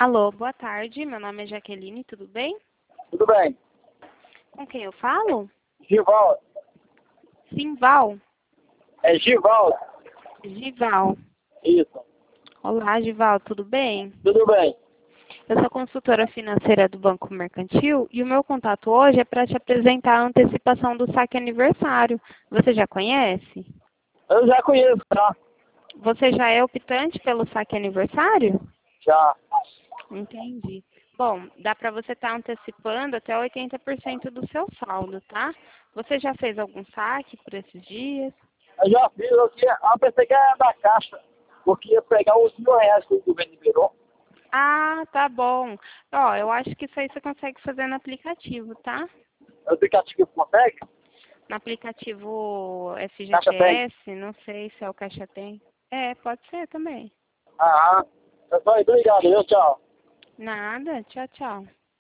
Alô, boa tarde. Meu nome é Jaqueline, tudo bem? Tudo bem. Com quem eu falo? Givaldo. Simval. É Givaldo. Gival. Isso. Olá, Gival, tudo bem? Tudo bem. Eu sou consultora financeira do Banco Mercantil e o meu contato hoje é para te apresentar a antecipação do saque aniversário. Você já conhece? Eu já conheço, tá? Você já é optante pelo saque aniversário? Já. Entendi. Bom, dá para você estar antecipando até 80% do seu saldo, tá? Você já fez algum saque por esses dias? Eu já fiz, eu pensei que era da Caixa, porque ia pegar os R$ 1.000 que o governo liberou. Ah, tá bom. Ó, eu acho que isso aí você consegue fazer no aplicativo, tá? O aplicativo consegue? No aplicativo Caixa tem. FGTS, não sei se é o Caixa Tem. É, pode ser também. Aham. Eu só obrigado, viu? Tchau. Nada, tchau, tchau.